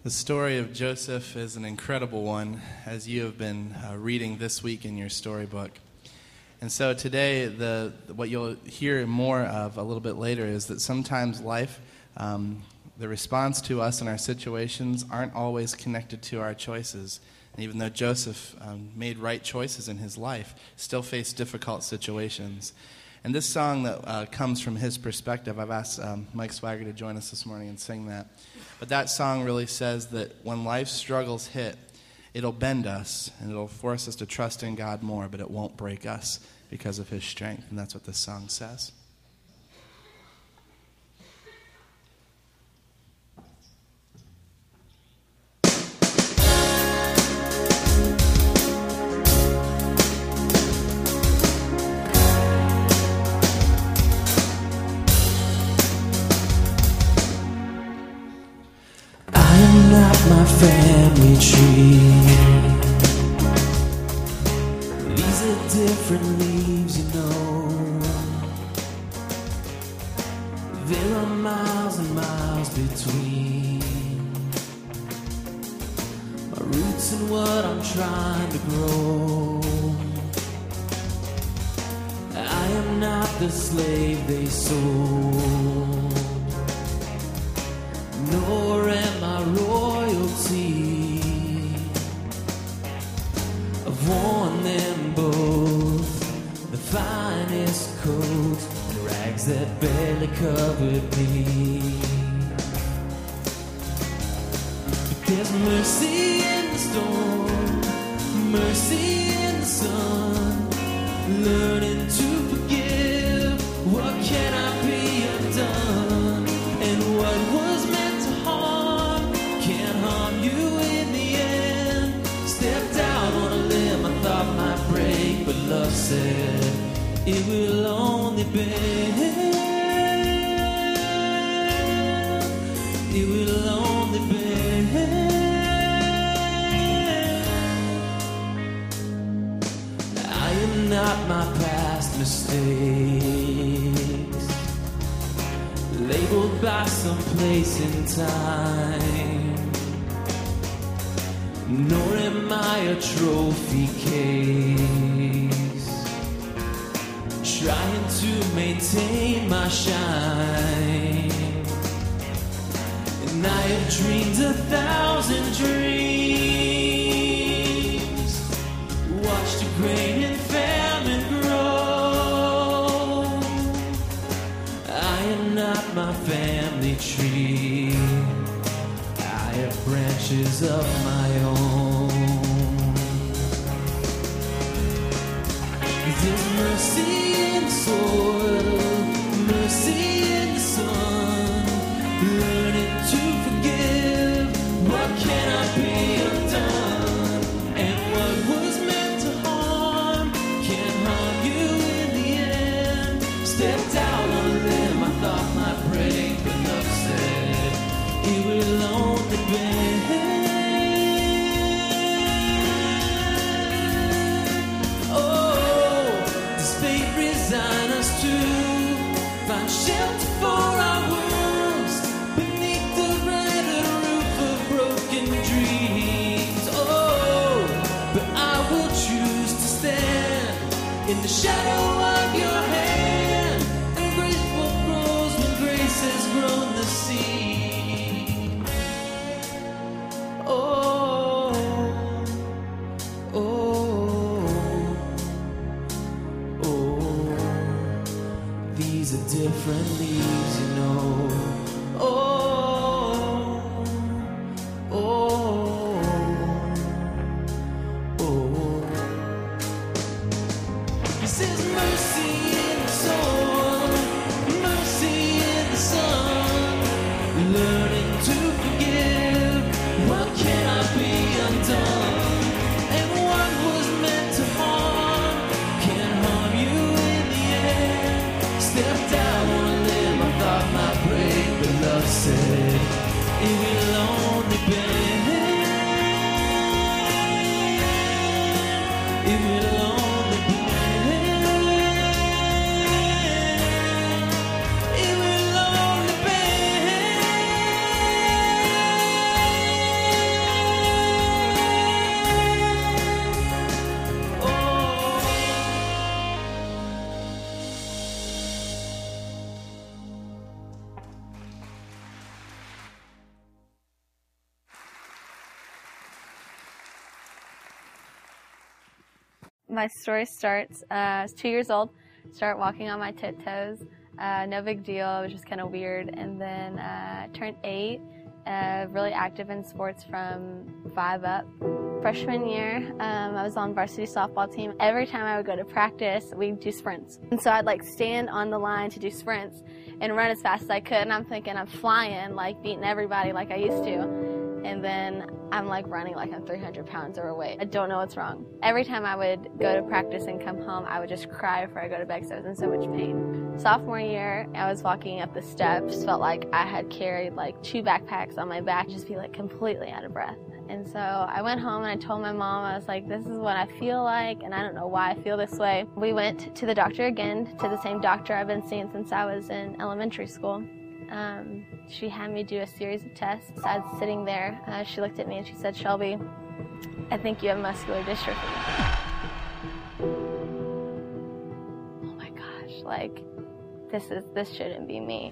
The story of Joseph is an incredible one, as you have been reading this week in your storybook. And so today, what you'll hear more of a little bit later is that sometimes life, the response to us and our situations aren't always connected to our choices. And even though Joseph made right choices in his life, still faced difficult situations. And this song that comes from his perspective, I've asked Mike Swagger to join us this morning and sing that. But that song really says that when life's struggles hit, it'll bend us and it'll force us to trust in God more, but it won't break us because of his strength. And that's what this song says. My family tree. These are different leaves, you know. There are miles and miles between my roots and what I'm trying to grow. I am not the slave they sold, nor am I royalty. I've worn them both, the finest coat, the rags that barely covered me. But there's mercy in the storm, mercy in the sun, learning to forgive. What can I be undone? And what was meant to harm can't harm you in the end. Stepped out on a limb I thought might break, but love said it will only bend. It will only bend. I am not my past mistakes, labeled by some place in time, nor am I a trophy case, trying to maintain my shine. And I have dreamed 1,000 dreams, watched a grain in famine grow. I am not my family tree, I have branches of my own. There's mercy in the soil, mercy in the sun, learning to forgive. What can I be undone? And what was meant to harm can't harm you in the end. Stepped out on a limb I thought might break, but love said it will only bend. Resign us to find shelter for our worlds beneath the rented roof of broken dreams. Oh, but I will choose to stand in the shadow of your hand, and grace grows when grace has grown the seed. Oh, oh. These are different leaves, you know. Oh, oh, oh. This is mercy in the soul, mercy in the sun, learning to forgive. What can I be undone? And what was meant to harm can't harm you in the end. Stepped out on a limb I thought might break, but love said it will only bend. It will only bend. It will only bend. My story starts, I was 2 years old, started walking on my tiptoes. No big deal, it was just kind of weird. And then turned 8, really active in sports from 5 up. Freshman year, I was on varsity softball team. Every time I would go to practice, we'd do sprints. And so I'd like stand on the line to do sprints and run as fast as I could. And I'm thinking I'm flying, like beating everybody like I used to. And then I'm like running like I'm 300 pounds overweight. I don't know what's wrong. Every time I would go to practice and come home, I would just cry before I go to bed because I was in so much pain. Sophomore year, I was walking up the steps, felt like I had carried like 2 backpacks on my back, just be like completely out of breath. And so I went home and I told my mom, I was like, this is what I feel like, and I don't know why I feel this way. We went to the doctor again, to the same doctor I've been seeing since I was in elementary school. She had me do a series of tests. So I was sitting there, she looked at me and she said, Shelby, I think you have muscular dystrophy. Oh my gosh, like, this shouldn't be me.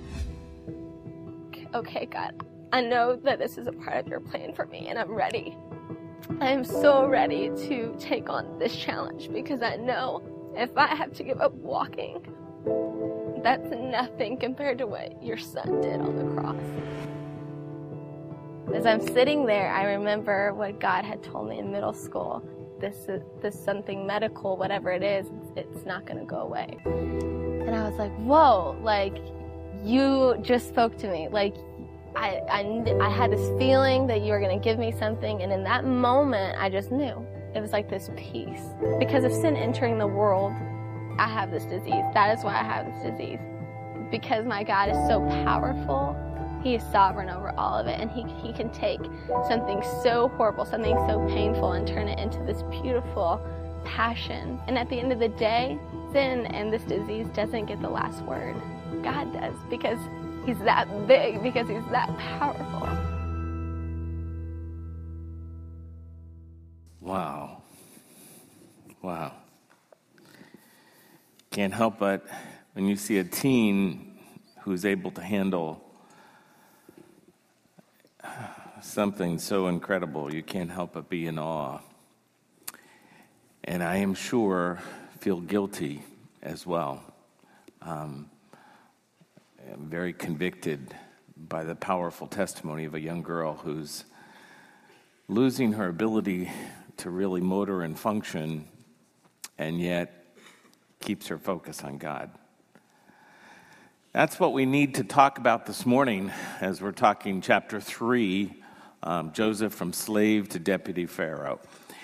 Okay, God, I know that this is a part of your plan for me and I'm ready. I am so ready to take on this challenge because I know if I have to give up walking, that's nothing compared to what your son did on the cross. As I'm sitting there, I remember what God had told me in middle school. This something medical, whatever it is, it's not going to go away. And I was like, whoa, like, you just spoke to me. Like, I had this feeling that you were going to give me something, and in that moment, I just knew. It was like this peace. Because of sin entering the world, I have this disease. That is why I have this disease. Because my God is so powerful, He is sovereign over all of it, and He can take something so horrible, something so painful, and turn it into this beautiful passion. And at the end of the day, sin and this disease doesn't get the last word. God does, because He's that big, because He's that powerful. Wow. Wow. Can't help but, when you see a teen who's able to handle something so incredible, you can't help but be in awe. And I am sure feel guilty as well. I'm very convicted by the powerful testimony of a young girl who's losing her ability to really motor and function, and yet keeps her focus on God. That's what we need to talk about this morning as we're talking chapter 3, Joseph from slave to deputy Pharaoh.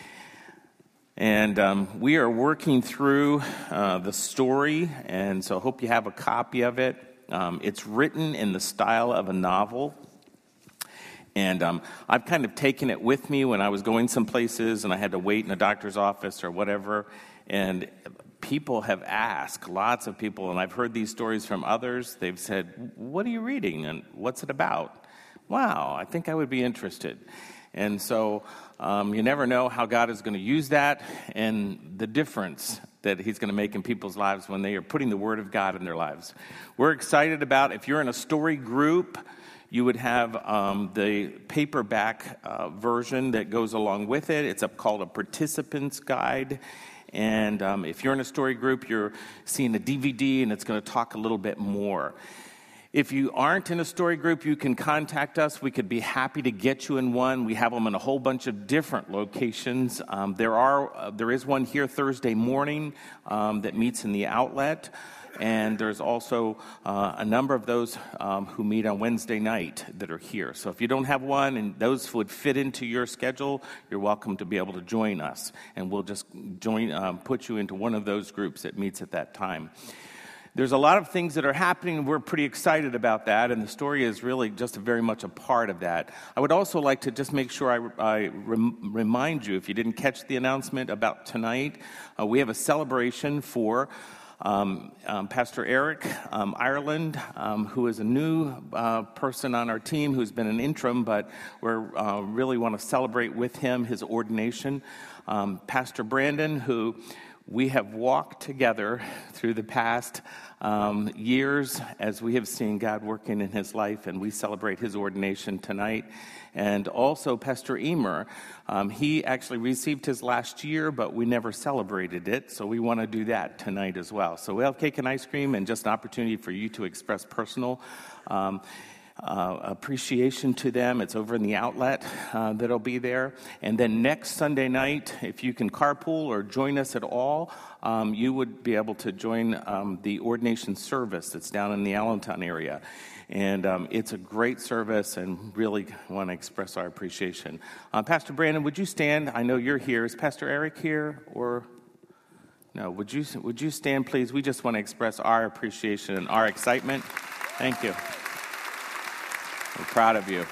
And we are working through the story, and so I hope you have a copy of it. It's written in the style of a novel. And I've kind of taken it with me when I was going some places and I had to wait in a doctor's office or whatever. And people have asked, lots of people, and I've heard these stories from others. They've said, what are you reading and what's it about? Wow, I think I would be interested. And so you never know how God is going to use that and the difference that He's going to make in people's lives when they are putting the Word of God in their lives. We're excited about, if you're in a story group, you would have the paperback version that goes along with it. It's called a participant's guide. And if you're in a story group, you're seeing a DVD, and it's going to talk a little bit more. If you aren't in a story group, you can contact us. We could be happy to get you in one. We have them in a whole bunch of different locations. There is one here Thursday morning that meets in the outlet. And there's also a number of those who meet on Wednesday night that are here. So if you don't have one and those would fit into your schedule, you're welcome to be able to join us. And we'll just put you into one of those groups that meets at that time. There's a lot of things that are happening. We're pretty excited about that, and the story is really just very much a part of that. I would also like to just make sure I remind you, if you didn't catch the announcement about tonight, we have a celebration for Pastor Eric Ireland, who is a new person on our team who's been an interim, but we really want to celebrate with him his ordination. Pastor Brandon, who we have walked together through the past years as we have seen God working in his life, and we celebrate his ordination tonight. And also Pastor Emer, he actually received his last year, but we never celebrated it, so we want to do that tonight as well. So we'll have cake and ice cream and just an opportunity for you to express personal appreciation to them. It's over in the outlet that'll be there. And then next Sunday night, if you can carpool or join us at all, you would be able to join the ordination service that's down in the Allentown area. And it's a great service, and really want to express our appreciation. Pastor Brandon, would you stand? I know you're here. Is Pastor Eric here? Or no? Would you stand, please? We just want to express our appreciation and our excitement. Thank you. We're proud of you.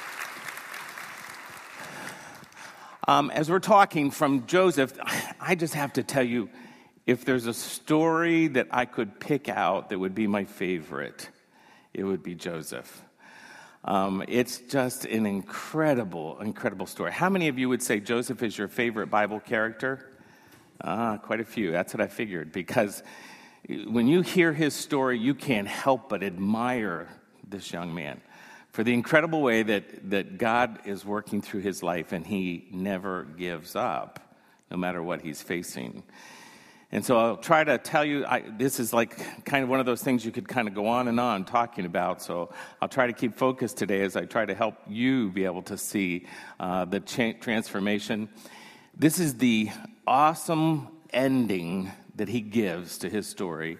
As we're talking from Joseph, I just have to tell you, if there's a story that I could pick out that would be my favorite, it would be Joseph. It's just an incredible, incredible story. How many of you would say Joseph is your favorite Bible character? Quite a few. That's what I figured. Because when you hear his story, you can't help but admire this young man for the incredible way that God is working through his life, and he never gives up, no matter what he's facing. And so I'll try to tell you, this is like kind of one of those things you could kind of go on and on talking about. So I'll try to keep focused today as I try to help you be able to see the transformation. This is the awesome ending that he gives to his story.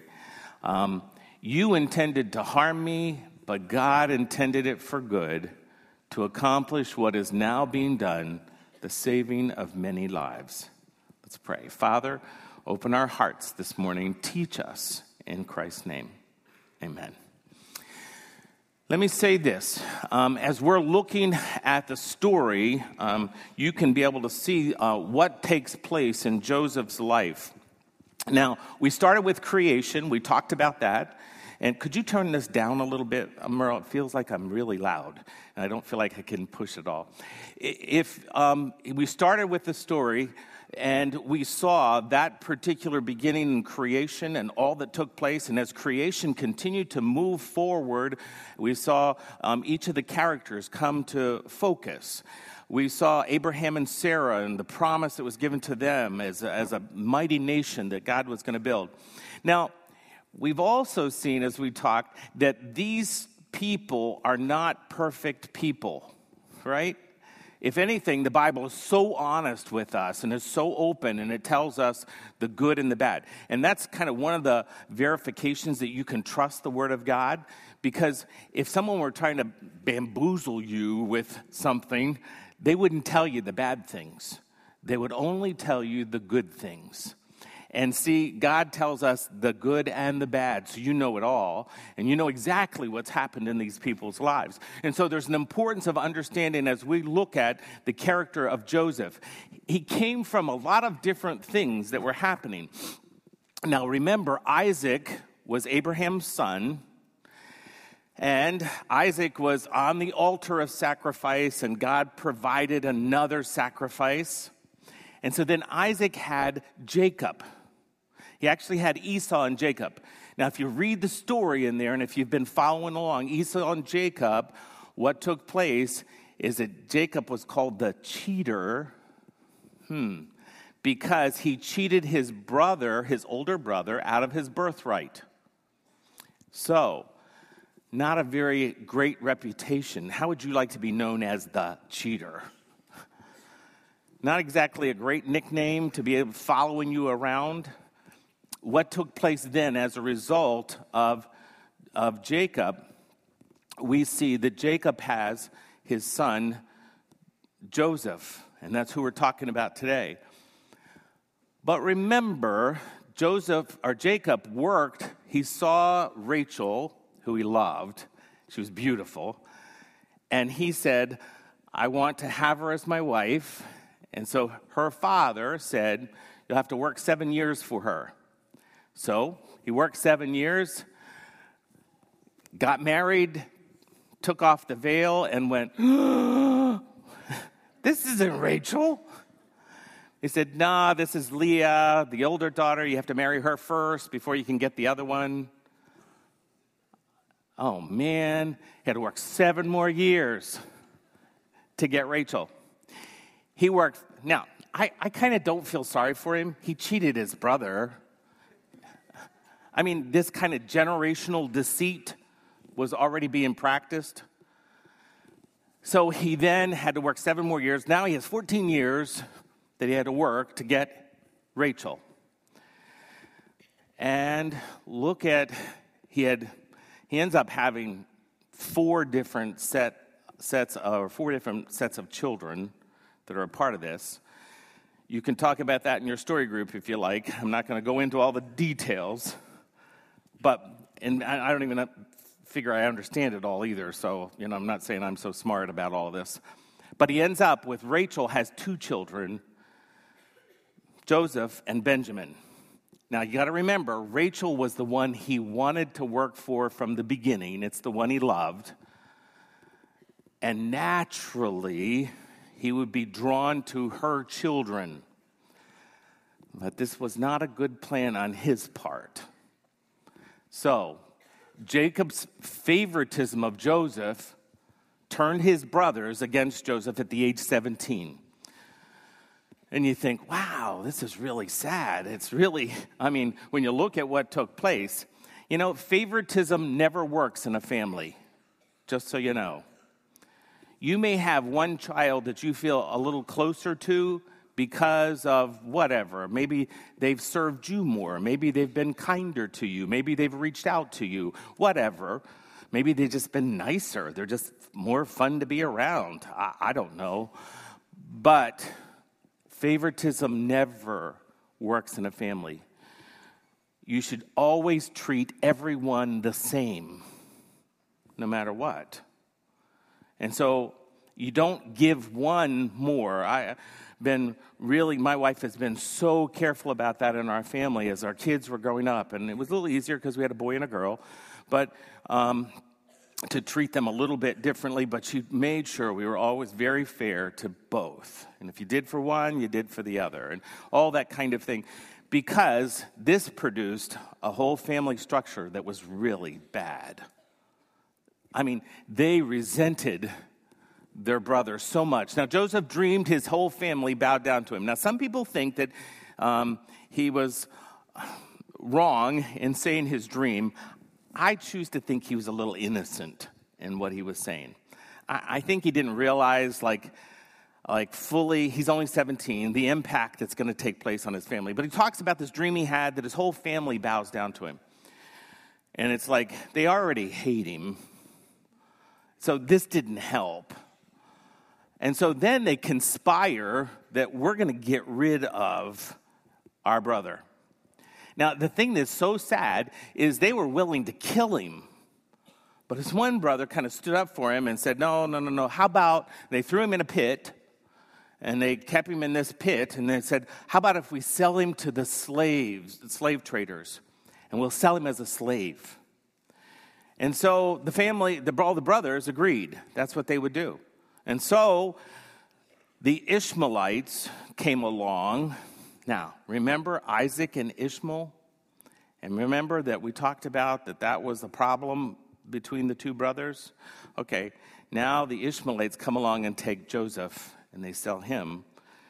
You intended to harm me, but God intended it for good, to accomplish what is now being done, the saving of many lives. Let's pray. Father, open our hearts this morning. Teach us in Christ's name. Amen. Let me say this. As we're looking at the story, you can be able to see what takes place in Joseph's life. Now, we started with creation. We talked about that. And could you turn this down a little bit, Merle? It feels like I'm really loud, and I don't feel like I can push it all. If we started with the story, and we saw that particular beginning in creation and all that took place, and as creation continued to move forward, we saw each of the characters come to focus. We saw Abraham and Sarah and the promise that was given to them as a mighty nation that God was going to build. Now, we've also seen, as we talked, that these people are not perfect people, right? If anything, the Bible is so honest with us and is so open, and it tells us the good and the bad. And that's kind of one of the verifications that you can trust the Word of God, because if someone were trying to bamboozle you with something, they wouldn't tell you the bad things. They would only tell you the good things. And see, God tells us the good and the bad, so you know it all, and you know exactly what's happened in these people's lives. And so there's an importance of understanding as we look at the character of Joseph. He came from a lot of different things that were happening. Now remember, Isaac was Abraham's son, and Isaac was on the altar of sacrifice, and God provided another sacrifice. And so then Isaac had Jacob. He actually had Esau and Jacob. Now, if you read the story in there, and if you've been following along, Esau and Jacob, what took place is that Jacob was called the cheater, because he cheated his brother, his older brother, out of his birthright. So, not a very great reputation. How would you like to be known as the cheater? Not exactly a great nickname to be following you around. What took place then as a result of Jacob, we see that Jacob has his son Joseph, and that's who we're talking about today. But remember, Jacob worked. He saw Rachel, who he loved. She was beautiful. And he said, I want to have her as my wife. And so her father said, you'll have to work 7 years for her. So he worked 7 years, got married, took off the veil, and went, this isn't Rachel. He said, nah, this is Leah, the older daughter. You have to marry her first before you can get the other one. Oh, man. He had to work 7 more years to get Rachel. He worked. Now, I kind of don't feel sorry for him. He cheated his brother. I mean, this kind of generational deceit was already being practiced. So he then had to work 7 more years. Now he has 14 years that he had to work to get Rachel. And look at, he ends up having 4 different sets of children that are a part of this. You can talk about that in your story group if you like. I'm not going to go into all the details, and I don't even figure I understand it all either. So, I'm not saying I'm so smart about all this. But he ends up with Rachel has 2 children, Joseph and Benjamin. Now, you got to remember, Rachel was the one he wanted to work for from the beginning. It's the one he loved. And naturally, he would be drawn to her children. But this was not a good plan on his part. So, Jacob's favoritism of Joseph turned his brothers against Joseph at the age 17. And you think, wow, this is really sad. It's really, when you look at what took place, favoritism never works in a family, just so you know. You may have one child that you feel a little closer to because of whatever. Maybe they've served you more. Maybe they've been kinder to you. Maybe they've reached out to you. Whatever. Maybe they've just been nicer. They're just more fun to be around. I don't know. But favoritism never works in a family. You should always treat everyone the same, no matter what. And so you don't give one more. My wife has been so careful about that in our family as our kids were growing up. And it was a little easier because we had a boy and a girl, but to treat them a little bit differently. But she made sure we were always very fair to both. And if you did for one, you did for the other, and all that kind of thing. Because this produced a whole family structure that was really bad. They resented their brother so much. Now, Joseph dreamed his whole family bowed down to him. Now, some people think that he was wrong in saying his dream. I choose to think he was a little innocent in what he was saying. I think he didn't realize, fully, he's only 17, the impact that's going to take place on his family. But he talks about this dream he had that his whole family bows down to him. And it's like they already hate him. So this didn't help. And so then they conspire that we're going to get rid of our brother. Now, the thing that's so sad is they were willing to kill him. But his one brother kind of stood up for him and said, no. How about, they threw him in a pit, and they kept him in this pit, and they said, how about if we sell him to the slave traders, and we'll sell him as a slave. And so the family, all the brothers agreed. That's what they would do. And so the Ishmaelites came along. Now, remember Isaac and Ishmael? And remember that we talked about that was the problem between the 2 brothers? Okay, now the Ishmaelites come along and take Joseph, and they sell him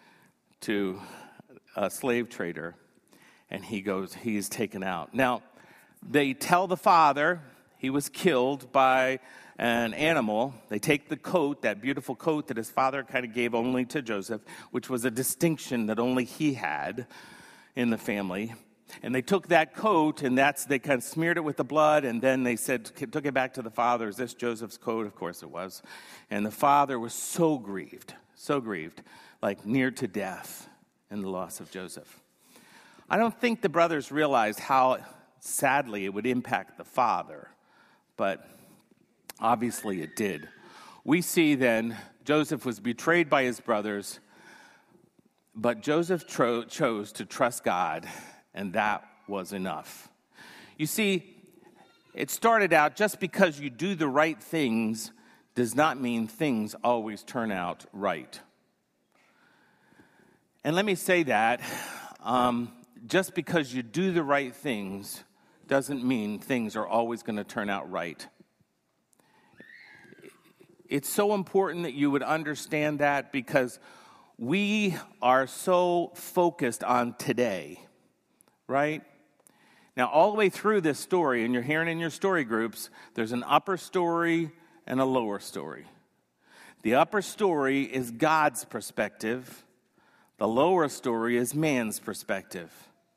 to a slave trader, and he's taken out. Now, they tell the father he was killed by an animal. They take the coat, that beautiful coat that his father kind of gave only to Joseph, which was a distinction that only he had in the family. And they took that coat, and they kind of smeared it with the blood, and then they took it back to the father. Is this Joseph's coat? Of course it was. And the father was so grieved, like near to death in the loss of Joseph. I don't think the brothers realized how sadly it would impact the father, but obviously it did. We see then Joseph was betrayed by his brothers, but Joseph chose to trust God, and that was enough. You see, it started out just because you do the right things does not mean things always turn out right. And let me say that just because you do the right things doesn't mean things are always going to turn out right. It's so important that you would understand that, because we are so focused on today, right? Now, all the way through this story, and you're hearing in your story groups, there's an upper story and a lower story. The upper story is God's perspective. The lower story is man's perspective.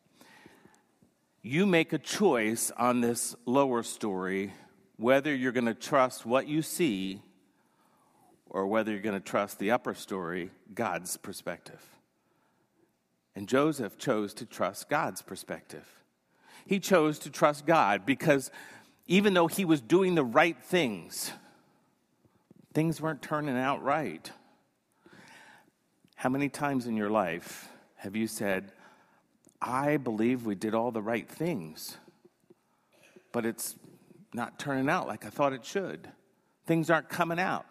You make a choice on this lower story whether you're going to trust what you see or whether you're going to trust the upper story, God's perspective. And Joseph chose to trust God's perspective. He chose to trust God because even though he was doing the right things, things weren't turning out right. How many times in your life have you said, I believe we did all the right things, but it's not turning out like I thought it should. Things aren't coming out.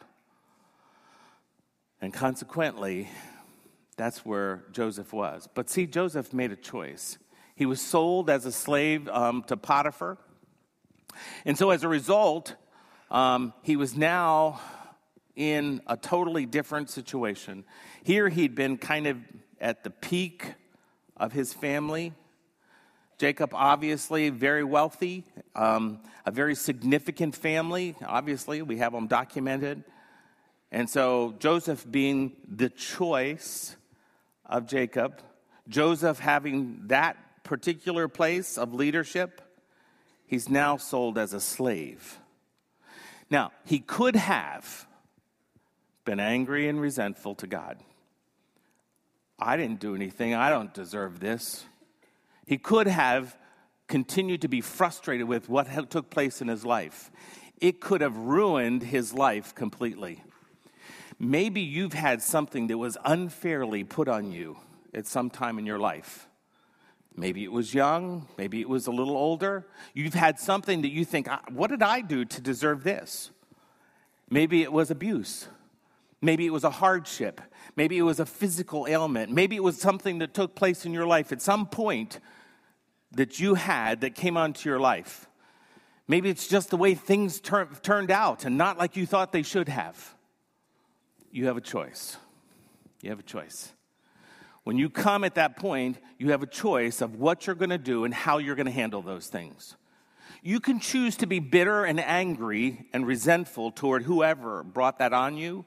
And consequently, that's where Joseph was. But see, Joseph made a choice. He was sold as a slave to Potiphar. And so as a result, he was now in a totally different situation. Here he'd been kind of at the peak of his family. Jacob, obviously, very wealthy, a very significant family. Obviously, we have them documented. And so Joseph being the choice of Jacob, Joseph having that particular place of leadership, he's now sold as a slave. Now, he could have been angry and resentful to God. I didn't do anything. I don't deserve this. He could have continued to be frustrated with what took place in his life. It could have ruined his life completely. Maybe you've had something that was unfairly put on you at some time in your life. Maybe it was young. Maybe it was a little older. You've had something that you think, what did I do to deserve this? Maybe it was abuse. Maybe it was a hardship. Maybe it was a physical ailment. Maybe it was something that took place in your life at some point that you had that came onto your life. Maybe it's just the way things turned out and not like you thought they should have. You have a choice. You have a choice. When you come at that point, you have a choice of what you're going to do and how you're going to handle those things. You can choose to be bitter and angry and resentful toward whoever brought that on you,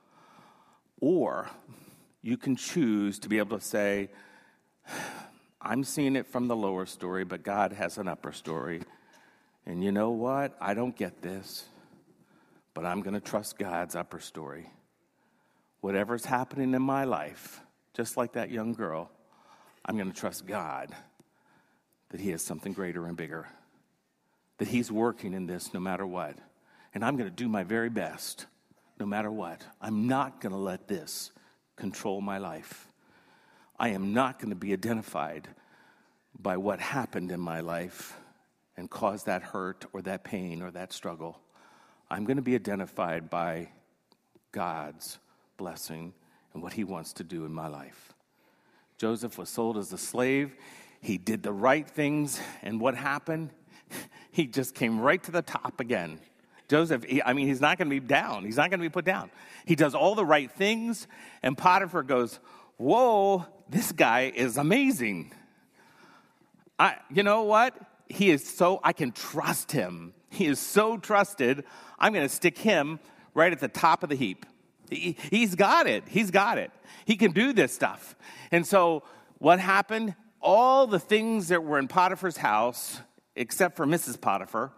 or you can choose to be able to say, I'm seeing it from the lower story, but God has an upper story. And you know what? I don't get this, but I'm going to trust God's upper story. Whatever's happening in my life, just like that young girl, I'm going to trust God that he has something greater and bigger, that he's working in this no matter what. And I'm going to do my very best no matter what. I'm not going to let this control my life. I am not going to be identified by what happened in my life and cause that hurt or that pain or that struggle. I'm going to be identified by God's blessing and what he wants to do in my life. Joseph was sold as a slave. He did the right things, and what happened? He just came right to the top again. Joseph, he's not going to be down. He's not going to be put down. He does all the right things, and Potiphar goes, whoa, this guy is amazing. You know what? I can trust him. He is so trusted, I'm going to stick him right at the top of the heap. He's got it. He's got it. He can do this stuff. And so what happened? All the things that were in Potiphar's house, except for Mrs. Potiphar,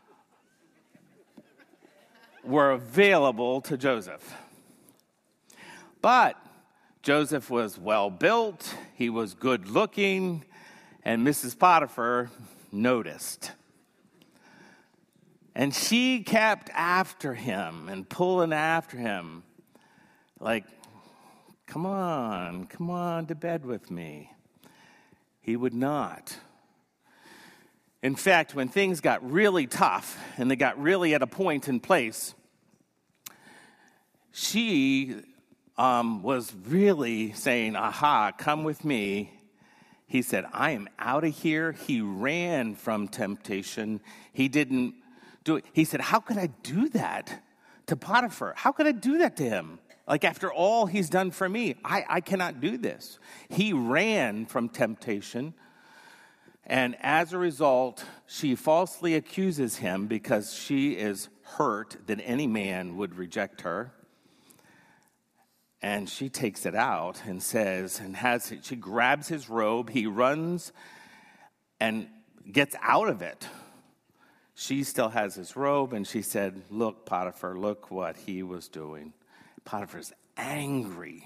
were available to Joseph. But Joseph was well built, he was good looking, and Mrs. Potiphar noticed. And she kept after him and pulling after him. Like, come on to bed with me. He would not. In fact, when things got really tough and they got really at a point in place, she was really saying, aha, come with me. He said, I am out of here. He ran from temptation. He didn't do it. He said, how could I do that to Potiphar? How could I do that to him? Like, after all he's done for me, I cannot do this. He ran from temptation. And as a result, she falsely accuses him because she is hurt that any man would reject her. And she takes it out and says, she grabs his robe. He runs and gets out of it. She still has his robe, and she said, look, Potiphar, look what he was doing. Potiphar's angry.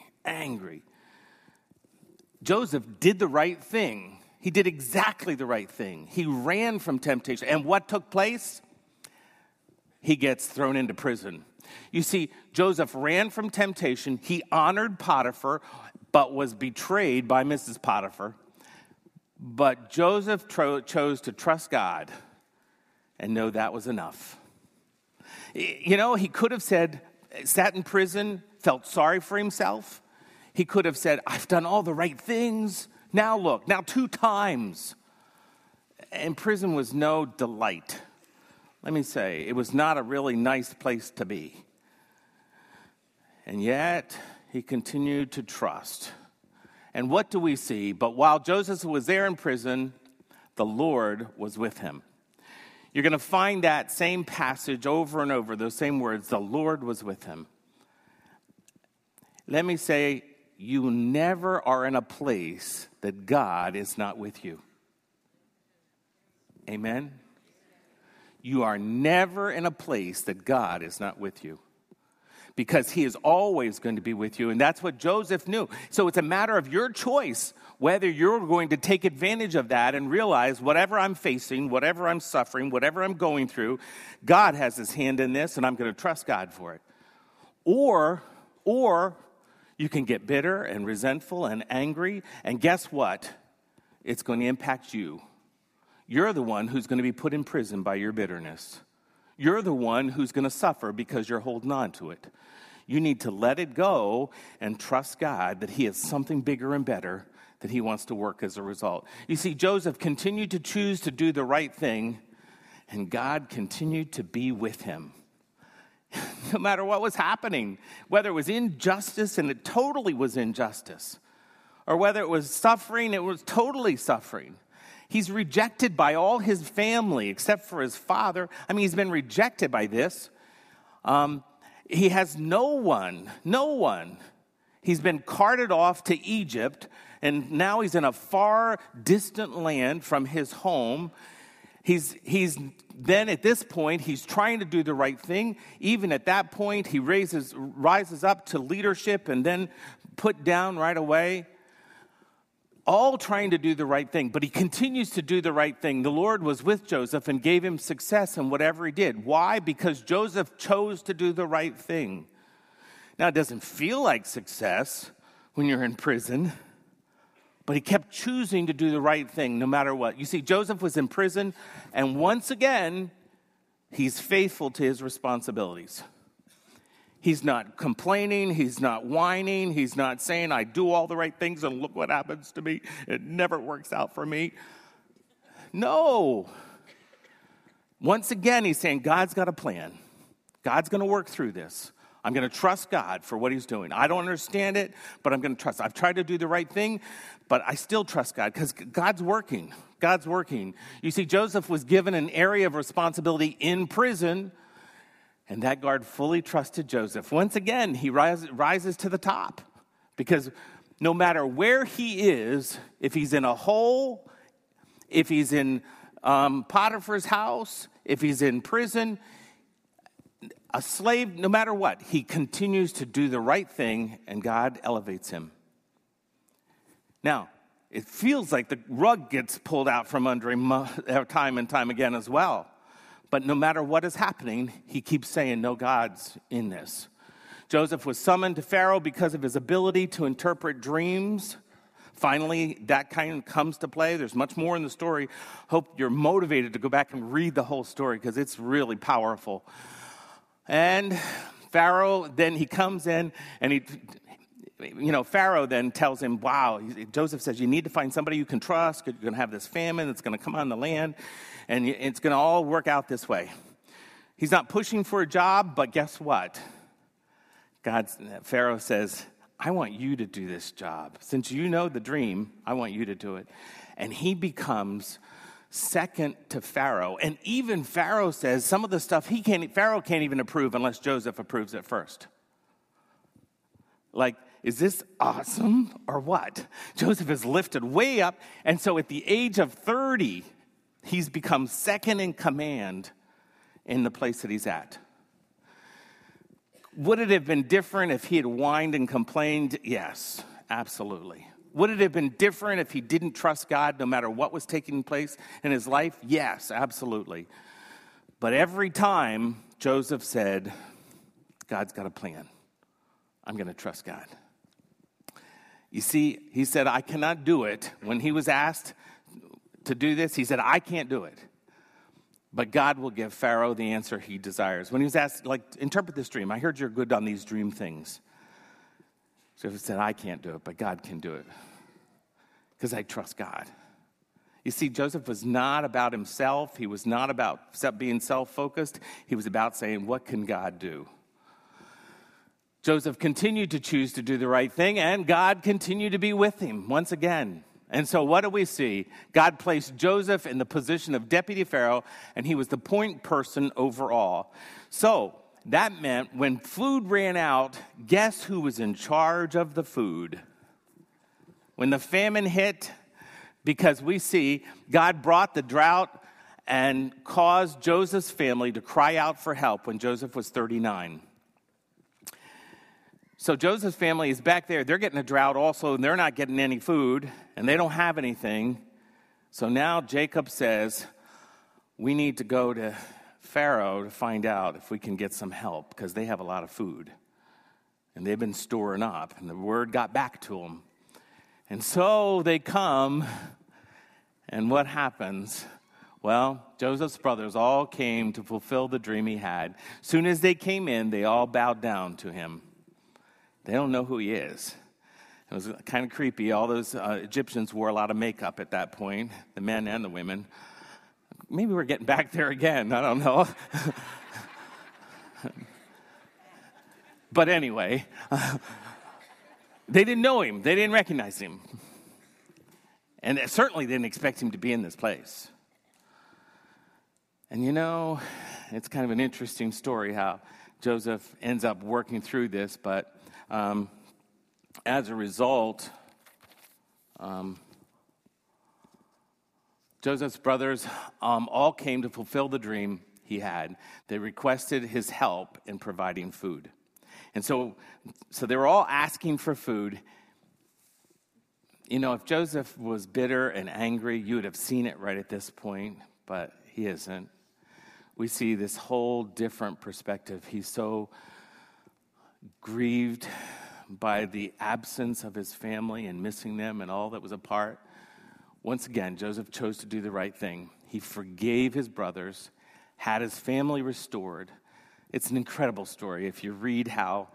Joseph did the right thing. He did exactly the right thing. He ran from temptation. And what took place? He gets thrown into prison. You see, Joseph ran from temptation. He honored Potiphar, but was betrayed by Mrs. Potiphar. But Joseph chose to trust God and know that was enough. You know, he could have sat in prison, felt sorry for himself. He could have said, I've done all the right things. Now look, 2 times. And prison was no delight. Let me say, it was not a really nice place to be. And yet, he continued to trust. And what do we see? But while Joseph was there in prison, the Lord was with him. You're going to find that same passage over and over, those same words, the Lord was with him. Let me say, you never are in a place that God is not with you. Amen? You are never in a place that God is not with you, because he is always going to be with you, and that's what Joseph knew. So it's a matter of your choice whether you're going to take advantage of that and realize whatever I'm facing, whatever I'm suffering, whatever I'm going through, God has his hand in this, and I'm going to trust God for it. Or you can get bitter and resentful and angry, and guess what? It's going to impact you. You're the one who's going to be put in prison by your bitterness. You're the one who's going to suffer because you're holding on to it. You need to let it go and trust God that he has something bigger and better that he wants to work as a result. You see, Joseph continued to choose to do the right thing, and God continued to be with him. No matter what was happening, whether it was injustice, and it totally was injustice, or whether it was suffering, it was totally suffering. He's rejected by all his family except for his father. I mean, he's been rejected by this. He has no one. He's been carted off to Egypt, and now he's in a far distant land from his home. He's then at this point, he's trying to do the right thing. Even at that point, he rises up to leadership and then put down right away. All trying to do the right thing, but he continues to do the right thing. The Lord was with Joseph and gave him success in whatever he did. Why? Because Joseph chose to do the right thing. Now, it doesn't feel like success when you're in prison, but he kept choosing to do the right thing no matter what. You see, Joseph was in prison, and once again, he's faithful to his responsibilities. He's not complaining. He's not whining. He's not saying, I do all the right things and look what happens to me. It never works out for me. No. Once again, he's saying, God's got a plan. God's going to work through this. I'm going to trust God for what he's doing. I don't understand it, but I'm going to trust. I've tried to do the right thing, but I still trust God because God's working. God's working. You see, Joseph was given an area of responsibility in prison, and that guard fully trusted Joseph. Once again, he rises to the top, because no matter where he is, if he's in a hole, if he's in Potiphar's house, if he's in prison, a slave, no matter what, he continues to do the right thing, and God elevates him. Now, it feels like the rug gets pulled out from under him time and time again as well. But no matter what is happening, he keeps saying, no, God's in this. Joseph was summoned to Pharaoh because of his ability to interpret dreams. Finally, that kind of comes to play. There's much more in the story. Hope you're motivated to go back and read the whole story because it's really powerful. And Pharaoh, then he comes in and Pharaoh then tells him, wow, Joseph says, you need to find somebody you can trust. You're going to have this famine that's going to come on the land, and it's going to all work out this way. He's not pushing for a job, but guess what? Pharaoh says, I want you to do this job. Since you know the dream, I want you to do it. And he becomes second to Pharaoh. And even Pharaoh says some of the stuff Pharaoh can't even approve unless Joseph approves it first. Like, is this awesome or what? Joseph is lifted way up. And so at the age of 30, he's become second in command in the place that he's at. Would it have been different if he had whined and complained? Yes, absolutely. Would it have been different if he didn't trust God no matter what was taking place in his life? Yes, absolutely. But every time Joseph said, God's got a plan. I'm going to trust God. You see, he said, I cannot do it. When he was asked to do this, he said, I can't do it. But God will give Pharaoh the answer he desires. When he was asked, interpret this dream. I heard you're good on these dream things. Joseph said, I can't do it, but God can do it. Because I trust God. You see, Joseph was not about himself. He was not about being self-focused. He was about saying, what can God do? Joseph continued to choose to do the right thing, and God continued to be with him once again. And so what do we see? God placed Joseph in the position of deputy Pharaoh, and he was the point person overall. So that meant when food ran out, guess who was in charge of the food? When the famine hit, because we see God brought the drought and caused Joseph's family to cry out for help when Joseph was 39. So Joseph's family is back there. They're getting a drought also, and they're not getting any food, and they don't have anything. So now Jacob says, we need to go to Pharaoh to find out if we can get some help, because they have a lot of food. And they've been storing up, and the word got back to them. And so they come, and what happens? Well, Joseph's brothers all came to fulfill the dream he had. Soon as they came in, they all bowed down to him. They don't know who he is. It was kind of creepy. All those Egyptians wore a lot of makeup at that point, the men and the women. Maybe we're getting back there again. I don't know. But anyway, they didn't know him. They didn't recognize him. And certainly didn't expect him to be in this place. And it's kind of an interesting story how Joseph ends up working through this, but as a result, Joseph's brothers all came to fulfill the dream he had. They requested his help in providing food. And so they were all asking for food. If Joseph was bitter and angry, you would have seen it right at this point, but he isn't. We see this whole different perspective. He's so grieved by the absence of his family and missing them and all that was a part. Once again, Joseph chose to do the right thing. He forgave his brothers, had his family restored. It's an incredible story. If you read how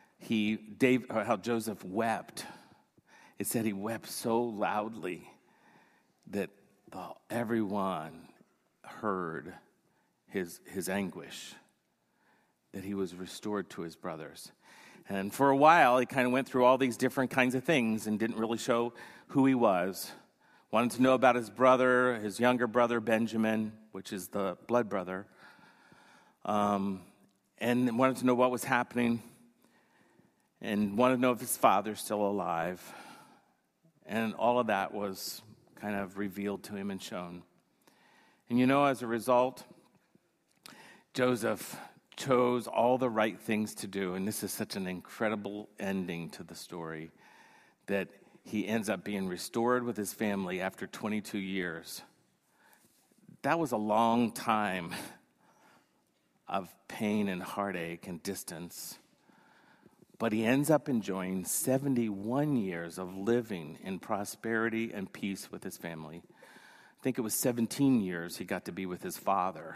Joseph wept, it said he wept so loudly that everyone heard his anguish, that he was restored to his brothers. And for a while, he kind of went through all these different kinds of things and didn't really show who he was. Wanted to know about his brother, his younger brother, Benjamin, which is the blood brother. And wanted to know what was happening. And wanted to know if his father's still alive. And all of that was kind of revealed to him and shown. And as a result, Joseph chose all the right things to do. And this is such an incredible ending to the story that he ends up being restored with his family after 22 years. That was a long time of pain and heartache and distance. But he ends up enjoying 71 years of living in prosperity and peace with his family. I think it was 17 years he got to be with his father.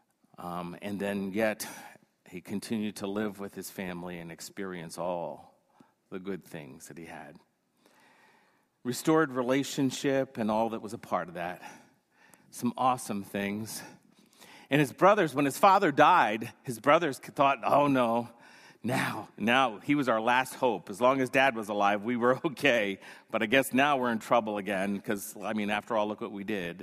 And then yet he continued to live with his family and experience all the good things that he had. Restored relationship and all that was a part of that. Some awesome things. And his brothers, when his father died, his brothers thought, oh no, now he was our last hope. As long as Dad was alive, we were okay. But I guess now we're in trouble again because, after all, look what we did.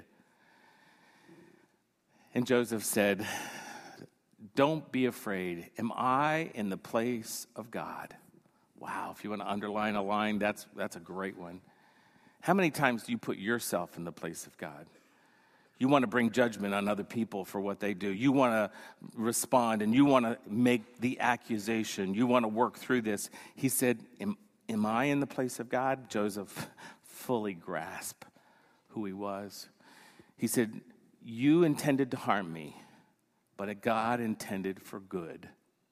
And Joseph said, don't be afraid. Am I in the place of God? Wow, if you want to underline a line, that's a great one. How many times do you put yourself in the place of God? You want to bring judgment on other people for what they do. You want to respond and you want to make the accusation. You want to work through this. He said, am I in the place of God? Joseph fully grasped who he was. He said, you intended to harm me, but God intended for good.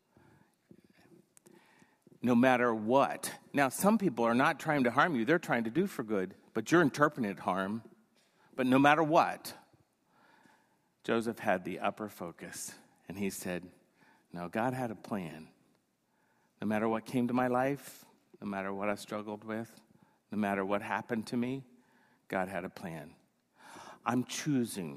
No matter what. Now, some people are not trying to harm you. They're trying to do for good, but you're interpreting it harm. But no matter what, Joseph had the upper focus, and he said, no, God had a plan. No matter what came to my life, no matter what I struggled with, no matter what happened to me, God had a plan. I'm choosing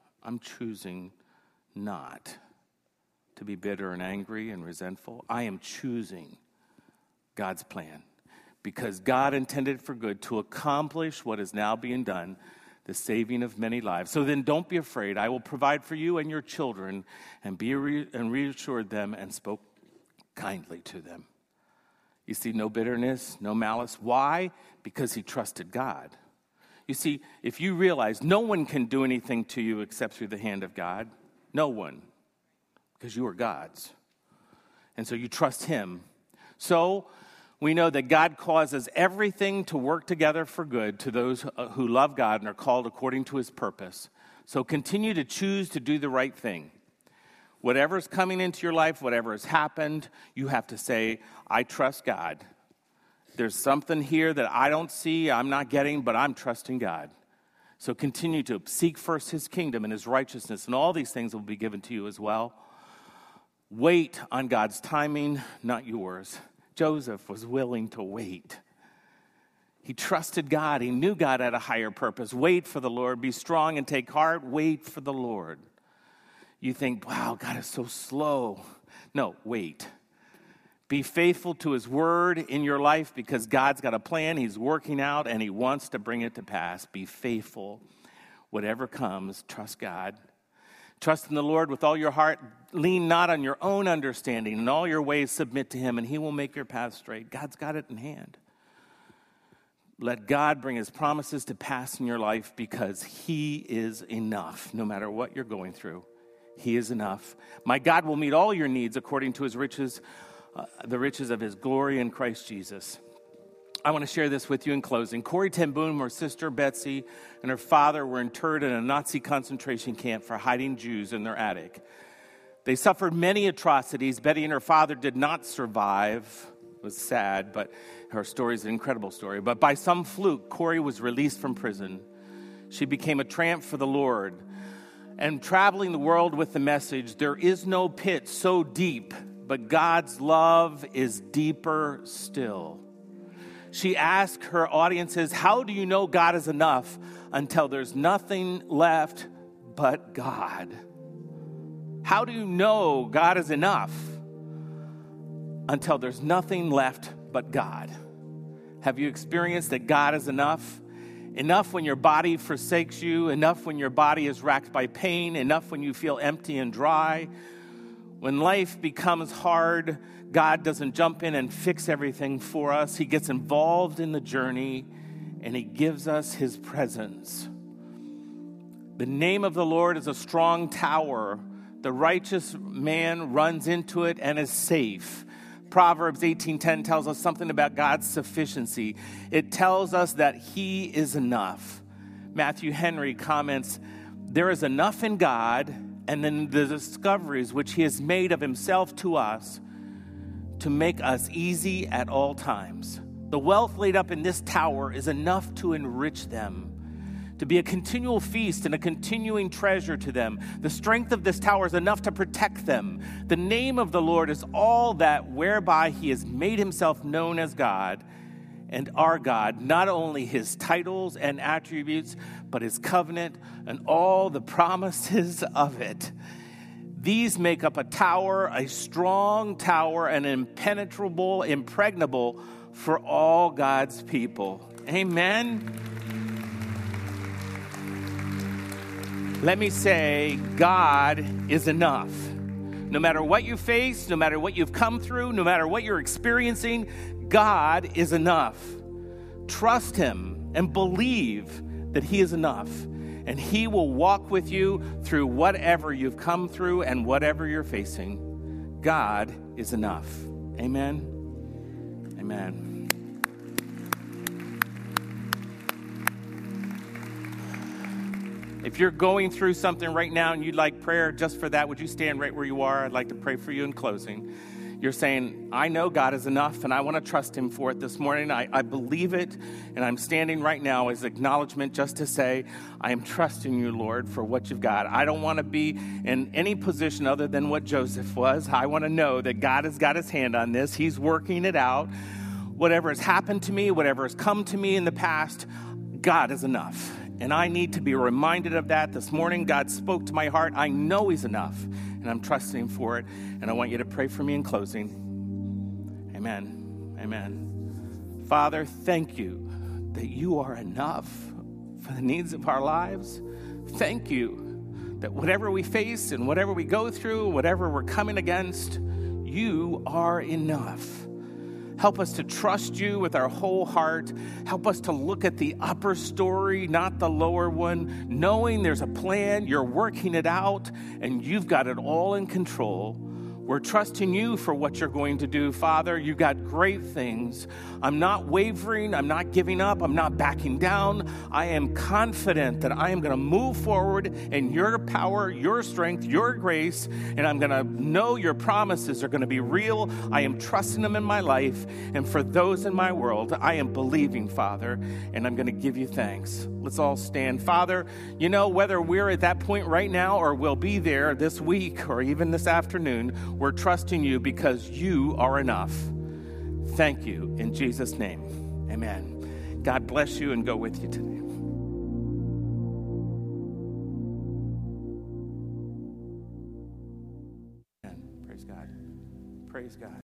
not to be bitter and angry and resentful. I am choosing God's plan because God intended for good to accomplish what is now being done, the saving of many lives. So then don't be afraid. I will provide for you and your children and reassured them and spoke kindly to them. You see, no bitterness, no malice. Why? Because he trusted God. You see, if you realize no one can do anything to you except through the hand of God, no one, because you are God's. And so you trust him. So we know that God causes everything to work together for good to those who love God and are called according to his purpose. So continue to choose to do the right thing. Whatever's coming into your life, whatever has happened, you have to say, I trust God. There's something here that I don't see, I'm not getting, but I'm trusting God. So continue to seek first his kingdom and his righteousness, and all these things will be given to you as well. Wait on God's timing, not yours. Joseph was willing to wait. He trusted God. He knew God had a higher purpose. Wait for the Lord. Be strong and take heart. Wait for the Lord. You think, wow, God is so slow. No, wait. Be faithful to his word in your life because God's got a plan he's working out and he wants to bring it to pass. Be faithful. Whatever comes, trust God. Trust in the Lord with all your heart. Lean not on your own understanding. In all your ways submit to him, and he will make your path straight. God's got it in hand. Let God bring his promises to pass in your life because he is enough. No matter what you're going through, he is enough. My God will meet all your needs according to his riches, the riches of his glory in Christ Jesus. I want to share this with you in closing. Corrie ten Boom, her sister Betsy, and her father were interred in a Nazi concentration camp for hiding Jews in their attic. They suffered many atrocities. Betty and her father did not survive. It was sad, but her story is an incredible story. But by some fluke, Corrie was released from prison. She became a tramp for the Lord. And traveling the world with the message, there is no pit so deep, but God's love is deeper still. She asked her audiences, how do you know God is enough until there's nothing left but God? How do you know God is enough until there's nothing left but God? Have you experienced that God is enough? Enough when your body forsakes you, enough when your body is racked by pain, enough when you feel empty and dry. When life becomes hard, God doesn't jump in and fix everything for us. He gets involved in the journey and he gives us his presence. The name of the Lord is a strong tower. The righteous man runs into it and is safe. Proverbs 18:10 tells us something about God's sufficiency. It tells us that he is enough. Matthew Henry comments, there is enough in God and then the discoveries which he has made of himself to us to make us easy at all times. The wealth laid up in this tower is enough to enrich them. to be a continual feast and a continuing treasure to them. The strength of this tower is enough to protect them. The name of the Lord is all that whereby he has made himself known as God and our God, not only his titles and attributes, but his covenant and all the promises of it. These make up a tower, a strong tower, and impenetrable, impregnable for all God's people. Amen. Let me say, God is enough. No matter what you face, no matter what you've come through, no matter what you're experiencing, God is enough. Trust him and believe that he is enough. And he will walk with you through whatever you've come through and whatever you're facing. God is enough. Amen. Amen. If you're going through something right now and you'd like prayer just for that, would you stand right where you are? I'd like to pray for you in closing. You're saying, I know God is enough, and I want to trust him for it this morning. I believe it, and I'm standing right now as acknowledgement just to say, I am trusting you, Lord, for what you've got. I don't want to be in any position other than what Joseph was. I want to know that God has got his hand on this. He's working it out. Whatever has happened to me, whatever has come to me in the past, God is enough. And I need to be reminded of that this morning. God spoke to my heart. I know he's enough, and I'm trusting him for it. And I want you to pray for me in closing. Amen. Amen. Father, thank you that you are enough for the needs of our lives. Thank you that whatever we face and whatever we go through, whatever we're coming against, you are enough. Help us to trust you with our whole heart. Help us to look at the upper story, not the lower one, knowing there's a plan, you're working it out, and you've got it all in control. We're trusting you for what you're going to do, Father. You got great things. I'm not wavering. I'm not giving up. I'm not backing down. I am confident that I am going to move forward in your power, your strength, your grace, and I'm going to know your promises are going to be real. I am trusting them in my life, and for those in my world, I am believing, Father, and I'm going to give you thanks. Let's all stand. Father, you know, whether we're at that point right now or we'll be there this week or even this afternoon, we're trusting you because you are enough. Thank you in Jesus' name. Amen. God bless you and go with you today. Praise God. Praise God.